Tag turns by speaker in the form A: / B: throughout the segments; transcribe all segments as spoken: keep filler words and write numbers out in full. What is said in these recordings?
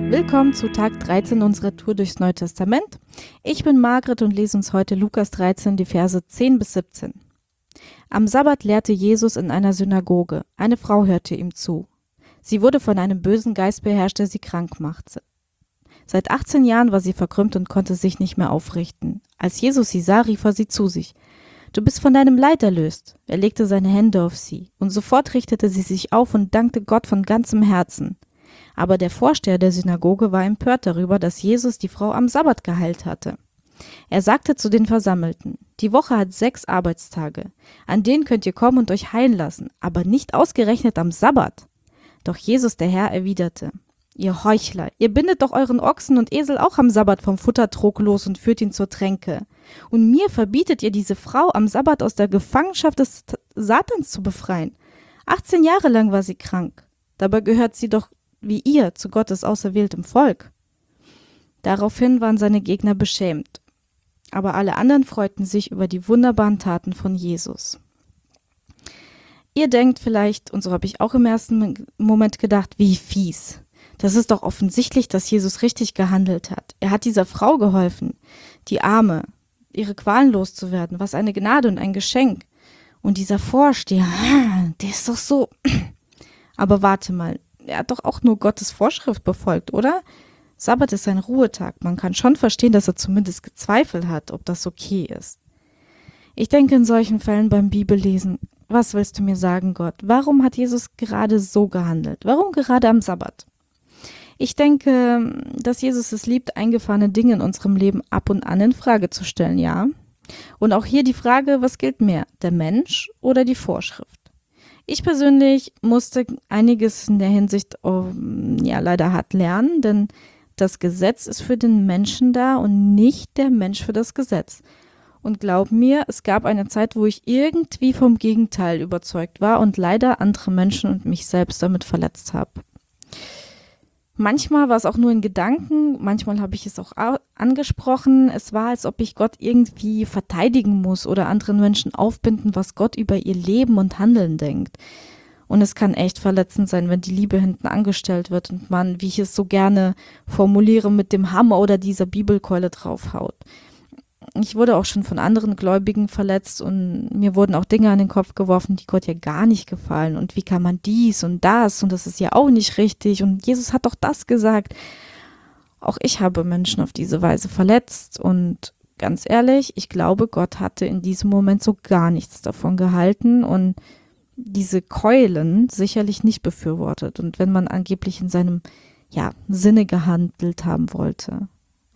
A: Willkommen zu Tag dreizehn unserer Tour durchs Neue Testament. Ich bin Margret und lese uns heute Lukas dreizehn, die Verse zehn bis siebzehn. Am Sabbat lehrte Jesus in einer Synagoge. Eine Frau hörte ihm zu. Sie wurde von einem bösen Geist beherrscht, der sie krank machte. Seit achtzehn Jahren war sie verkrümmt und konnte sich nicht mehr aufrichten. Als Jesus sie sah, rief er sie zu sich. »Du bist von deinem Leid erlöst.« Er legte seine Hände auf sie, und sofort richtete sie sich auf und dankte Gott von ganzem Herzen. Aber der Vorsteher der Synagoge war empört darüber, dass Jesus die Frau am Sabbat geheilt hatte. Er sagte zu den Versammelten, die Woche hat sechs Arbeitstage, an denen könnt ihr kommen und euch heilen lassen, aber nicht ausgerechnet am Sabbat. Doch Jesus, der Herr, erwiderte, ihr Heuchler, ihr bindet doch euren Ochsen und Esel auch am Sabbat vom Futtertrog los und führt ihn zur Tränke. Und mir verbietet ihr, diese Frau am Sabbat aus der Gefangenschaft des Satans zu befreien. achtzehn Jahre lang war sie krank. Dabei gehört sie doch wie ihr zu Gottes auserwähltem Volk. Daraufhin waren seine Gegner beschämt. Aber alle anderen freuten sich über die wunderbaren Taten von Jesus. Ihr denkt vielleicht, und so habe ich auch im ersten Moment gedacht, wie fies. Das ist doch offensichtlich, dass Jesus richtig gehandelt hat. Er hat dieser Frau geholfen, die Arme, ihre Qualen loszuwerden. Was eine Gnade und ein Geschenk. Und dieser Vorsteher, der ist doch so... Aber warte mal, er hat doch auch nur Gottes Vorschrift befolgt, oder? Sabbat ist ein Ruhetag. Man kann schon verstehen, dass er zumindest gezweifelt hat, ob das okay ist. Ich denke in solchen Fällen beim Bibellesen, was willst du mir sagen, Gott? Warum hat Jesus gerade so gehandelt? Warum gerade am Sabbat? Ich denke, dass Jesus es liebt, eingefahrene Dinge in unserem Leben ab und an in Frage zu stellen, ja. Und auch hier die Frage, was gilt mehr, der Mensch oder die Vorschrift? Ich persönlich musste einiges in der Hinsicht oh, ja leider hart lernen, denn das Gesetz ist für den Menschen da und nicht der Mensch für das Gesetz. Und glaub mir, es gab eine Zeit, wo ich irgendwie vom Gegenteil überzeugt war und leider andere Menschen und mich selbst damit verletzt habe. Manchmal war es auch nur in Gedanken, manchmal habe ich es auch angesprochen. Es war, als ob ich Gott irgendwie verteidigen muss oder anderen Menschen aufbinden, was Gott über ihr Leben und Handeln denkt. Und es kann echt verletzend sein, wenn die Liebe hinten angestellt wird und man, wie ich es so gerne formuliere, mit dem Hammer oder dieser Bibelkeule draufhaut. Ich wurde auch schon von anderen Gläubigen verletzt und mir wurden auch Dinge an den Kopf geworfen, die Gott ja gar nicht gefallen. Und wie kann man dies und das und das ist ja auch nicht richtig und Jesus hat doch das gesagt. Auch ich habe Menschen auf diese Weise verletzt und ganz ehrlich, ich glaube, Gott hatte in diesem Moment so gar nichts davon gehalten und diese Keulen sicherlich nicht befürwortet. Und wenn man angeblich in seinem ja, Sinne gehandelt haben wollte.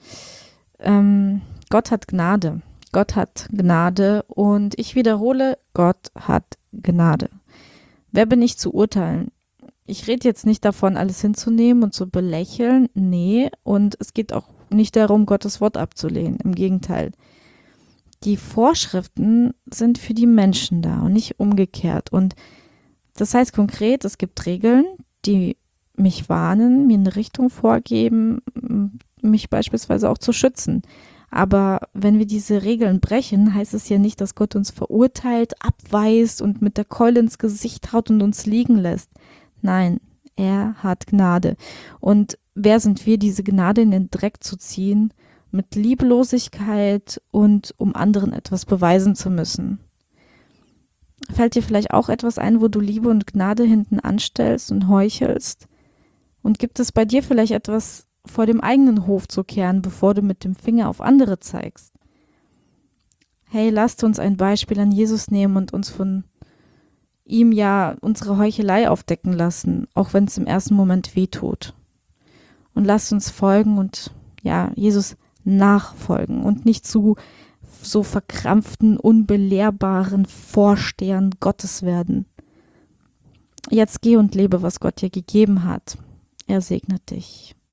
A: Ähm, Gott hat Gnade. Gott hat Gnade und ich wiederhole, Gott hat Gnade. Wer bin ich zu urteilen? Ich rede jetzt nicht davon, alles hinzunehmen und zu belächeln. Nee, und es geht auch nicht darum, Gottes Wort abzulehnen. Im Gegenteil. Die Vorschriften sind für die Menschen da und nicht umgekehrt. Und das heißt konkret, es gibt Regeln, die mich warnen, mir eine Richtung vorgeben, mich beispielsweise auch zu schützen. Aber wenn wir diese Regeln brechen, heißt es ja nicht, dass Gott uns verurteilt, abweist und mit der Keule ins Gesicht haut und uns liegen lässt. Nein, er hat Gnade. Und wer sind wir, diese Gnade in den Dreck zu ziehen, mit Lieblosigkeit und um anderen etwas beweisen zu müssen? Fällt dir vielleicht auch etwas ein, wo du Liebe und Gnade hinten anstellst und heuchelst? Und gibt es bei dir vielleicht etwas vor dem eigenen Hof zu kehren, bevor du mit dem Finger auf andere zeigst? Hey, lasst uns ein Beispiel an Jesus nehmen und uns von ihm ja unsere Heuchelei aufdecken lassen, auch wenn es im ersten Moment wehtut. Und lasst uns folgen und ja, Jesus nachfolgen und nicht zu so verkrampften, unbelehrbaren Vorstehern Gottes werden. Jetzt geh und lebe, was Gott dir gegeben hat. Er segnet dich.